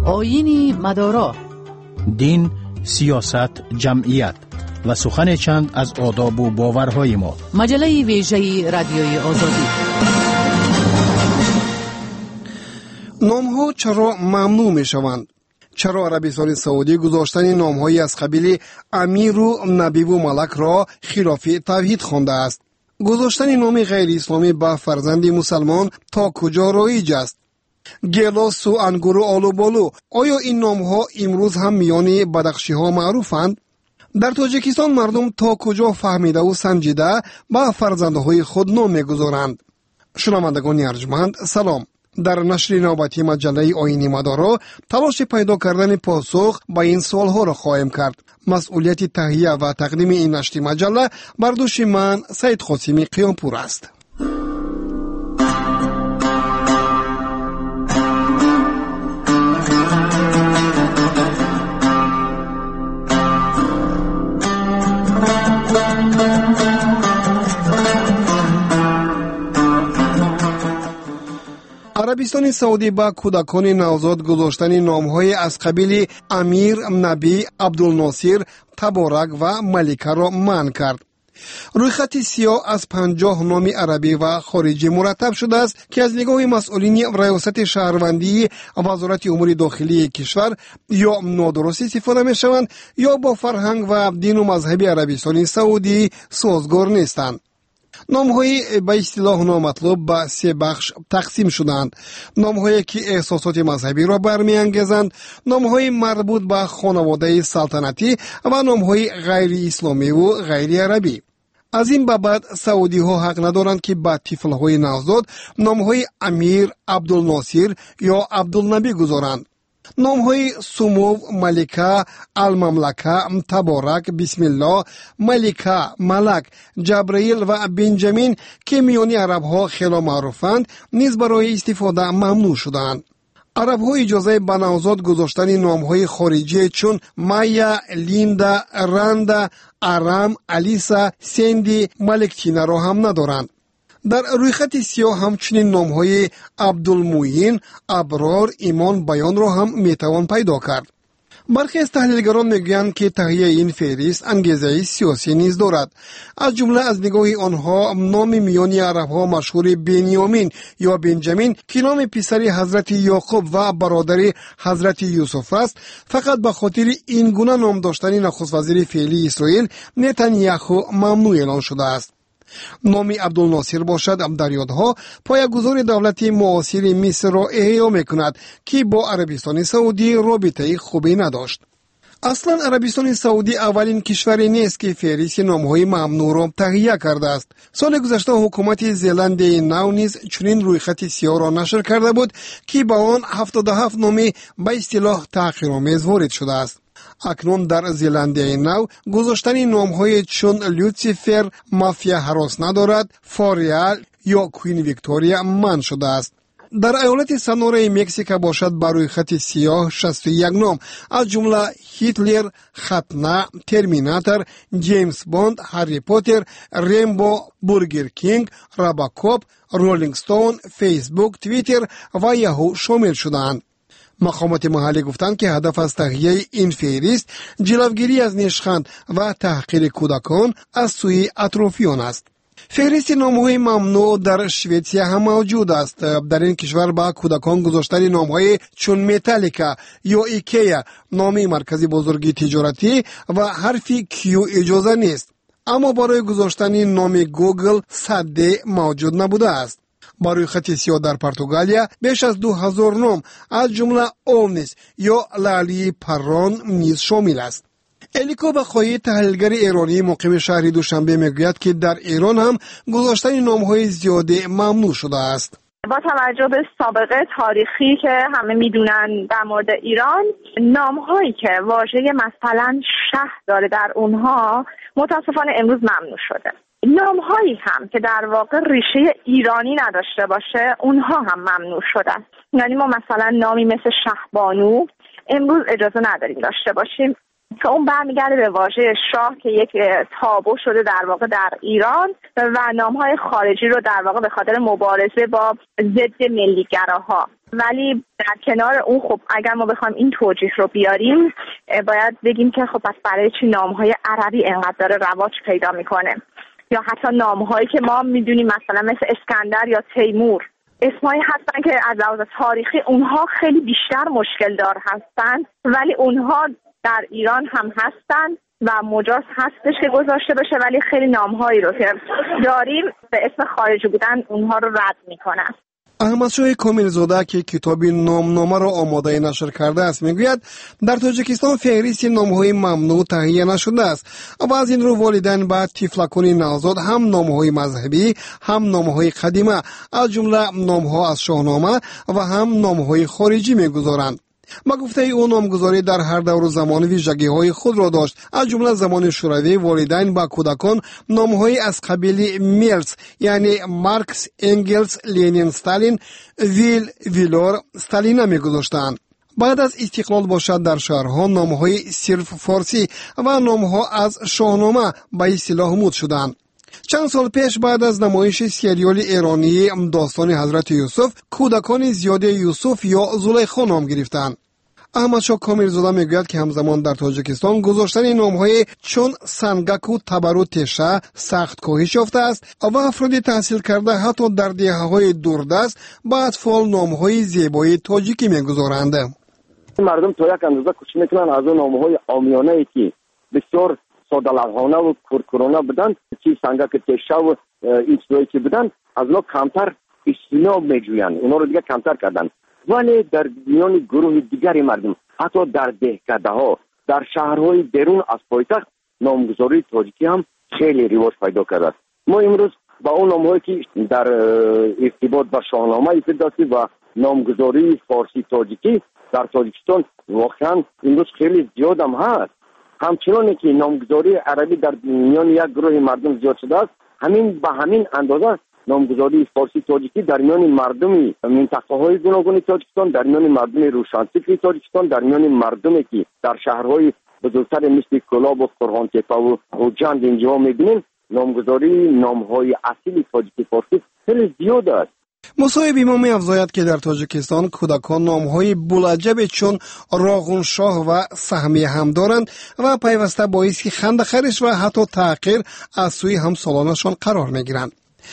آیین مدارا، دین، سیاست، جمعیت و سخن چند از آداب و باورهای ما. مجله ویژه رادیوی آزادی. نام‌ها چرا ممنوع می‌شوند؟ چرا عربستان سعودی گذاشتن نام‌هایی از قبیل امیر و نبی و ملک را خلاف توحید خوانده است؟ گذاشتن نام غیر اسلامی به فرزند مسلمان تا کجا رایج است؟ گلاس و انگور و آلو بالو، آیا این نام‌ها امروز هم میان بدخشی‌ها معروفند؟ در تاجیکستان مردم تا کجا فهمیده و سنجیده به فرزندهای خود نام می‌گذارند؟ شنوندگان ارجمند، سلام. در نشر نوبتی مجله آیین مدارا تلاش پیدا کردن پاسخ به این سوالها را خواهیم کرد. مسئولیت تهیه و تقدیم این نشر مجله بر دوش من سید قاسمی قیامپور است. عربستان سعودی با کودکان نوزاد گذاشتن نام‌های از قبیل امیر، نبی، عبدالناصر، تبارک و ملکه را منع کرد. رویخط سیاه از 50 نام عربی و خارجی مرتب شده است که از نگاه مسئولین ریاست شهروندی وزارت امور داخلی کشور یا نادرست استفاده می‌شوند یا با فرهنگ و دین و مذهب عربستان سعودی سازگار نیستند. نام‌های به اصطلاح نامطلوب به 3 بخش تقسیم شدند. نام‌هایی که احساسات مذهبی را برمی‌انگیزند، نام‌های مربوط به خانواده سلطنتی و نام‌های غیر اسلامی و غیر عربی. از این به بعد سعودی‌ها حق ندارند که به طفل‌های نوزاد نام‌های امیر، عبدالناصر یا عبدالنبی گذارند. نام‌های سمو، ملکه، المملکه، تبارک، بسم الله، ملکه، ملک، جبرائیل و بنجامین که میان عرب‌ها خیلی معروفند نیز برای استفاده ممنوع شدند. عرب‌ها اجازه به نوزاد گذاشتن نام‌های خارجی چون مایا، لیندا، رندا، ارام، الیسا، سندی، ملکتینا را هم ندارند. در رویخط سیاه همچنین نام‌های عبدالموین، ابرار، ایمان، بیان را هم میتوان پیدا کرد. برخی از تحلیلگران میگویند که تهیه این فهرست انگیزه سیاسی نیز دارد. از جمله از نگاه آنها نام میانی عرب‌ها مشهور بنیامین یا بنجامین که نام پسر حضرت یعقوب و برادر حضرت یوسف است، فقط به خاطر این گونه نام داشتن نخست وزیر فعلی اسرائیل نتانیاهو ممنوع اعلان شده است. نام عبدالناصر باشد در یادها پایه‌گذار دولت معاصر مصر را احیا می‌کند که با عربستان سعودی رابطه خوبی نداشت. اصلا عربستان سعودی اولین کشوری نیست که فهرست نام‌های ممنوع را تهیه کرده است. سال گذشته حکومت زلند نو نیز چنین رویخط سیاه را نشر کرده بود که با آن 77 نام به اصطلاح تحقیرآمیز وارد شده است. اکنون در زلندیای نو گذاشتن نام‌های چون لوسیفر، مافیا هراس ندارد، فاریال یا کوین ویکتوریا منع شده است. در ایالت سنورای مکزیک باشد بر روی خط سیاه 61 نام از جمله هیتلر، ختنه، ترمیناتور، جیمز بوند، هری پاتر، ریمبو، برگر کینگ، راباکوپ، رولینگ ستون، فیسبوک، توییتر و یاهو شامل شدند. مقامات محلی گفتند که هدف از تهیه این فهرست جلوگیری از نشخند و تحقیر کودکان از سوی اطرافیان است. فهرست نام‌های ممنوع در شویتزیا هم موجود است. در این کشور با کودکان گذاشتن نام‌های چون متالیکا یا ایکیا، نام مرکز بزرگی تجارتی و حرف کیو اجازه نیست. اما برای گذاشتن نام گوگل سده موجود نبوده است. برای خط سیاه در پرتغالیا بیش از 2000 نام از جمله اولنیس یا لالی پران نیز شامل است. الیکو بخوایی تحلیلگر ایرانی مقیم شهر دوشنبه میگوید که در ایران هم گذاشتن نام‌های زیاده ممنوع شده است. با توجه به سابقه تاریخی که همه میدونن در مورد ایران، نام‌هایی که واژه مثلا شهر داره در اونها متاسفانه امروز ممنوع شده. نام‌هایی هم که در واقع ریشه ایرانی نداشته باشه اونها هم ممنوع شدن. یعنی ما مثلا نامی مثل شهبانو امروز اجازه نداریم داشته باشیم. که اون برمیگرده به واژه شاه که یک تابو شده در واقع در ایران و نامهای خارجی رو در واقع به خاطر مبارزه با ضد ملیگراها. ولی در کنار اون خب اگر ما بخوایم این توجیه رو بیاریم باید بگیم که خب پس برای چی نامهای عربی انقدر داره رواج پیدا میکنه، یا حتی نامهایی که ما میدونیم مثلا مثل اسکندر یا تیمور اسمایی هستن که از لحاظ تاریخی اونها خیلی بیشتر مشکل دار هستن، ولی اونها در ایران هم هستن و مجاز هستش که گذاشته بشه، ولی خیلی نامهایی رو که داریم به اسم خارجی بودن اونها رو رد میکنن. احمدشاه کاملزاده که کتاب نامنامه را آماده نشر کرده است میگوید در تاجیکستان فهرست نامهای ممنوع تهیه نشده است و از این رو والدین با طفلکان نوزاد هم نامهای مذهبی هم نامهای قدیمه از جمله نامها از شاهنامه و هم نامهای خارجی میگذارند. با گفته او نامگذاری در هر دور و زمان ویژگی‌های خود را داشت. از جمله زمان شوروی والدین با کودکان نام‌های از قبیل میلز یعنی مارکس، انگلز، لنین، استالین، ویلور، استالین می‌گذاشتند. بعد از استقلال باشد در شهرها نام‌های صرف فارسی و نام‌ها از شاهنامه به اصطلاح مد شدند. چند سال پیش بعد از نمایش سریال ایرانی داستان حضرت یوسف کودکان زیاد یوسف یا زلیخا نام گرفتند. احمدشاه کاملزاده میگوید که همزمان در تاجیکستان گذاشتن نامهای چون سنگک و تبر و تشه سخت کاهش یافته است و افراد تحصیل کرده حتی در دهه‌های دوردست با اطفال نامهای زیبای تاجیکی میگذارند. مردم تا یک اندازه کوشش میکنن از اون نامهای عامیانه‌ای که بسیار ساده لوحانه و کورکورانه بودن، چی سنگک تشه و این چیزایی که بودن از اونها کمتر استثنا میجویند، اونا رو دیگه کمتر کردن. ولی در میان گروه دیگری مردم حتی در دهکده‌ها در شهرهای بیرون از پایتخت نامگذاری تاجیکی هم خیلی رواج پیدا کرده است. ما امروز با اون نامهایی که در ارتباط با شاهنامه ابتدایی و نامگذاری فارسی تاجیکی در تاجیکستان واقعا امروز خیلی زیاد هم هست. همچنانه که نامگذاری عربی در میان یک گروه مردم زیاد شده است، همین به همین اندازه نامگذاری فارسی تاجیکی در میان مردم منطقه‌های گوناگون تاجیکستان، در میان مردم روشنفکر تاجیکستان، در میان مردمی که در شهرهای بزرگتر مثل کلاب و قرغان‌تپه و خوجند اینجا می‌بینیم، نامگذاری نام‌های اصیل تاجیکی فارسی خیلی زیاد است. مصاحب ما می‌افزاید که در تاجیکستان کودکان نام‌های بولعجب چون راغون شاه و سهمیه هم دارند و پیوسته باعث خنده‌خرش و حتی تحقیر از سوی همسالانشان قرار می‌گیرند.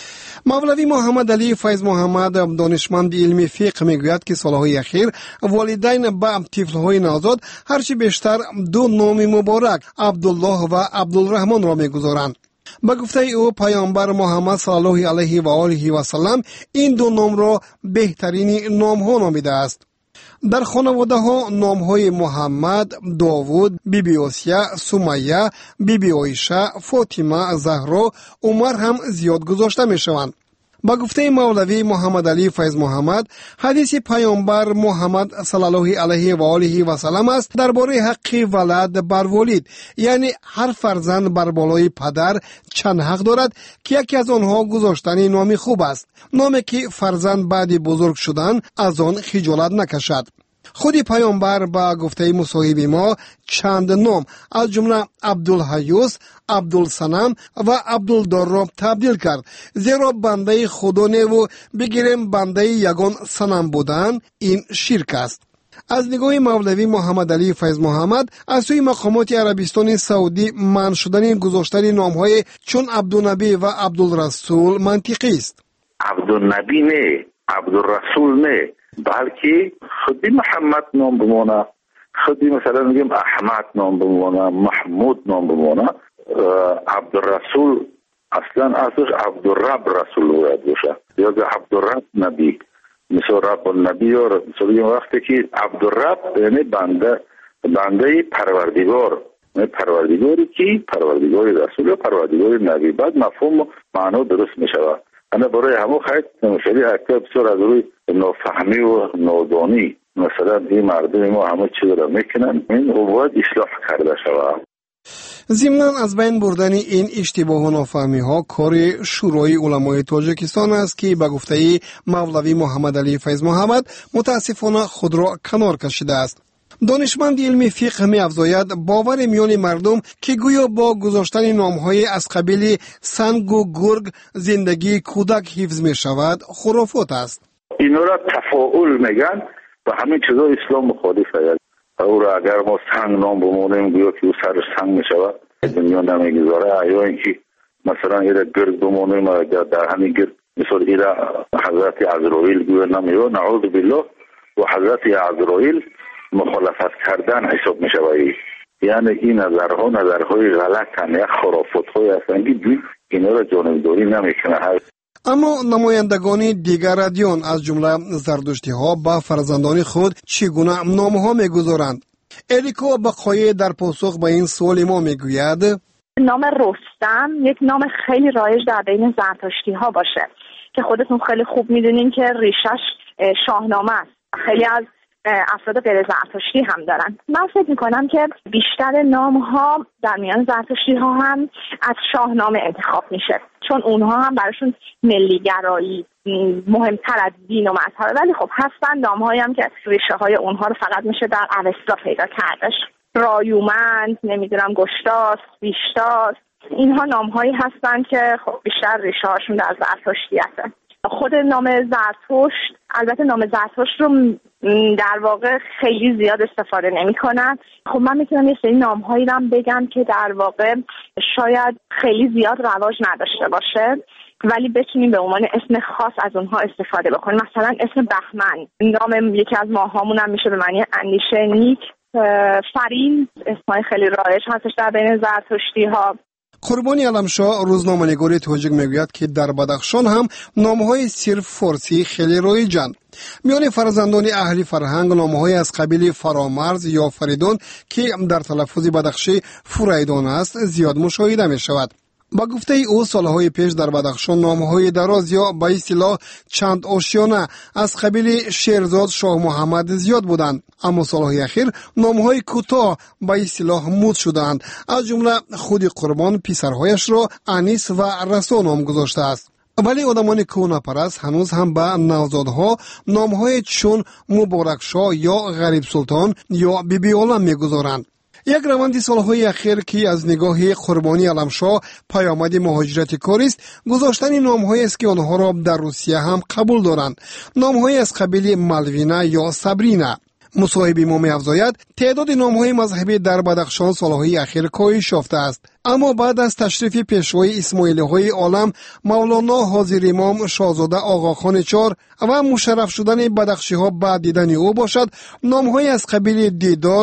مولوی محمد علی فیض محمد دانشمند علمی فقه میگوید که سالهای اخیر والدین با طفل‌های نوزاد هرچی بیشتر دو نام مبارک عبدالله و عبدالرحمن را میگذارند. با گفته او پیامبر محمد صلی الله علیه و آله و سلم این دو نام را بهترین نام‌ها نامیده است. در خانواده ها نام های محمد، داوود، بیبی آسیه، سمیه، بیبی عایشه، فاطمه، زهرا، عمر هم زیاد گذاشته می شوند. با گفته مولوی محمد علی فیض محمد حدیث پیامبر محمد صلی الله علیه و آله و سلم است درباره حق ولد بر والد، یعنی هر فرزند بر بالای پدر چند حق دارد که یکی از آنها گذاشتن نامی خوب است، نامی که فرزند بعد بزرگ شدن از آن خجالت نکشد. خودی پیامبر با گفته مصاحب ما چند نام از جمله عبدالحیوس، عبدالسنم و عبدالدار را تبدیل کرد، زیرا بنده خدا و بگیریم بنده یگان صنم بودن این شرک است. از نگاه مولوی محمد علی فیض محمد از سوی مقامات عربستان سعودی منع شدن گذاشتن نام‌های چون عبدالنبی و عبدالرسول منطقی است. عبدالنبی نه، عبدالرسول نه، بلکه خودی محمد نام بمونه، خودی مثلا میگیم احمد نام بمونه، محمود نام بمونه. عبدالرسول اصلا ازش عبدالرب رسول باید باشه یا عبدالرب نبی، مثل رب النبی یا مثل وقتی که عبدالرب یعنی بنده پروردگار، پروردگاری که پروردگاری رسول یا پروردگاری نبی، بعد مفهوم معنا درست میشود. انا برای همو خیلی نمشری حتی بسیار از روی نافهمی و نادانی مثلا این مردم ما همه چیز را میکنن، این باید اصلاح کرده شود. ضمناً از بین بردن این اشتباه و نافهمی ها کار شورای علمای تاجیکستان است که به گفته مولوی محمد علی فیض محمد متاسفانه خود را کنار کشیده است. دانشمند علمی فقه می‌افزاید باور میان مردم که گویا با گذاشتن نام‌های از قبیل سنگ و گرگ زندگی کودک حفظ می‌شود خرافات است. اینا را تفاعل میگن و همین چیزا اسلام مخالفه. او را اگر ما سنگ نام بمونیم گویا که او سر سنگ می‌شود دنیا نمیگذاره، یا اینکه مثلا ایره گرد بمونیم اگر در همین گرد مثل ایره حضرت عزرائیل گویا نمیو نعوذ بالله و حضرت عزرائیل مخالفت کردن حساب می‌شود. یعنی این نظرهای غلطن یا خرافات‌های هستند که اینا را جانبداری نمی‌کنه. اما نمایندگان دیگر ادیان از جمله زردشتی‌ها با فرزندان خود چگونه نام‌ها می‌گذارند؟ اریکو بقایی در پاسخ به این سوال ما میگوید نام رستم یک نام خیلی رایج در بین زرتشتی‌ها باشه که خودتون خیلی خوب میدونین که ریشش شاهنامه است. خیلی از افراد غیر زرتشتی هم دارن. من فکر میکنم که بیشتر نام‌ها در میان زرتشتی‌ها هم از شاهنامه انتخاب میشه، چون اونها هم براشون ملیگرایی مهمتر از دین و مذهبه. ولی خب هستن نام‌هایی هم که ریشه‌های اونها رو فقط میشه در اوستا پیدا کردش. رایومند، نمیدونم گشتاس، بیشتاس، اینها نام‌هایی هستن که خب بیشتر ریشه‌هاشون در زرتشتیته. خود نام زرتشت، البته نام زرتشت رو در واقع خیلی زیاد استفاده نمی‌کنن. خب من میتونم یه سری نام‌هایی رو بگم که در واقع شاید خیلی زیاد رواج نداشته باشه ولی بتونیم به عنوان اسم خاص از اونها استفاده بکنیم. مثلا اسم بهمن، نام یکی از ماهامون هم میشه به معنی اندیشه نیک. فرین اسمای خیلی رایج هستش در بین زرتشتی‌ها. قربانی علمشاه روزنامه‌نگار تاجیک میگوید که در بدخشان هم نام‌های صرف فارسی خیلی رایجند. میان فرزندان اهل فرهنگ نام‌های از قبیل فرامرز یا فریدون که در تلفظ بدخشی فریدون است زیاد مشاهده می‌شود. با گفته او سالهای پیش در بدخشان نام‌های دراز یا به اصطلاح چند آشیانه از قبیل شیرزاد شاه محمد زیاد بودند، اما سالهای اخیر نام‌های کوتاه به اصطلاح مد شدند. از جمله خود قربان پسرهایش را انیس و رسا نام گذاشته است. ولی آدمان کهنه‌پرست هنوز هم به نوزادها نام‌های چون مبارک شاه یا غریب سلطان یا بیبی عالم می‌گذارند. یک روند سالهای اخیر که از نگاه قربانی علمشاه پیامد مهاجرت کار است، گذاشتن نام‌هایی است که آنها را در روسیه هم قبول دارند. نام‌هایی از قبیل مالوینا یا سابرینا. مصاحب ما می‌افزاید تعداد نام‌های مذهبی در بدخشان سالهای اخیر کاهش یافته است، اما بعد از تشریف پیشوای اسماعیلی‌های عالم مولانا حاضر امام شاهزاده آقاخان چار و مشرف شدن بدخشی‌ها بعد دیدن او باشد، نام‌های از قبیل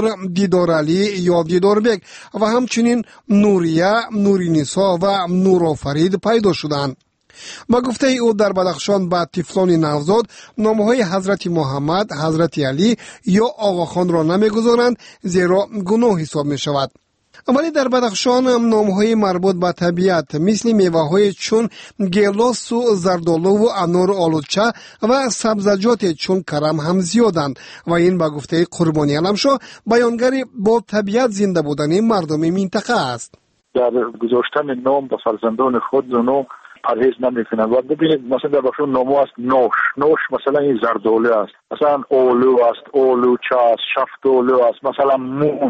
دیدار علی یا دیدار بگ و همچنین نوریه، نورینیسا و نورآفرید پیدا شدند. با گفته او در بدخشان با طفلان نوزاد نام‌های حضرت محمد، حضرت علی یا آقاخان را نمی‌گذارند زیرا گناه حساب می‌شود. ولی در بدخشان نام‌های مربوط به طبیعت مثل میوه‌های چون گیلاس و زردآلو و انار آلوچه و سبزیجات چون کرم هم زیادند و این با گفته قربانی علمشاه بیانگری با طبیعت زنده بودن مردم منطقه است. در گذاشتن نام به فرزندان خود و پرهیز نمیکنن و ببینید مثلا در بخشون نامو است نوش مثلا این زردآلو است، مثلا آلو است، آلوچه است، شفتالو است، مثلا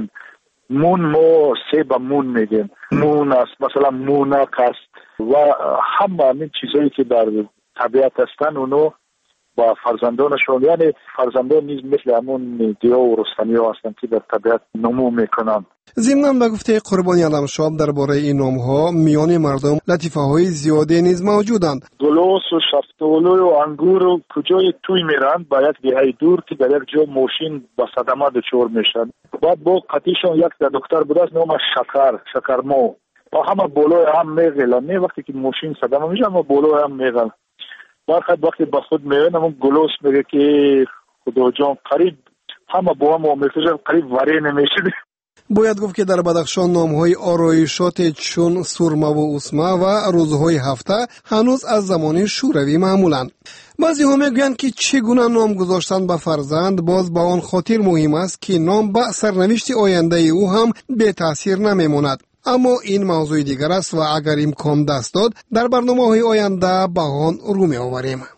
مون ما سیب مون میگیم، مون است مثلا مونک است و همه این چیزایی که در طبیعت هستن اونو با فرزندانشون، یعنی فرزندان نیز مثل همون گیا و رستنی ها هستن که در طبیعت نمو میکنن. ضمناً به گفته قربانی علمشاه درباره این نام‌ها میان مردم لطیفه‌های زیادی نیز موجودند. گلوس و شفتالو و انگور و کجای توی میرن با یک دهه دور که در یک جا ماشین با صدمه دچار میشن. بعد با قطیشون یک دکتر بود از نام شکرمو با همه بالای هم میغلن، وقتی که ماشین صدمه میشه اما بالای هم میغلن. وقتی با خود میگن همون گلوس میگه که خدا جان قریب همه با هم میفجن قریب وری نمیشه. باید گفت که در بدخشان نام‌های آرایشات چون سرمه و اسمه و روزهای هفته هنوز از زمان شوروی معمولند. بعضی ها میگویند که چگونه نام گذاشتن به فرزند باز با آن خاطر مهم است که نام به سرنوشت آینده او هم به تاثیر نمیماند. اما این موضوع دیگر است و اگر امکان دست داد در برنامه‌های آینده به آن رو می‌آوریم.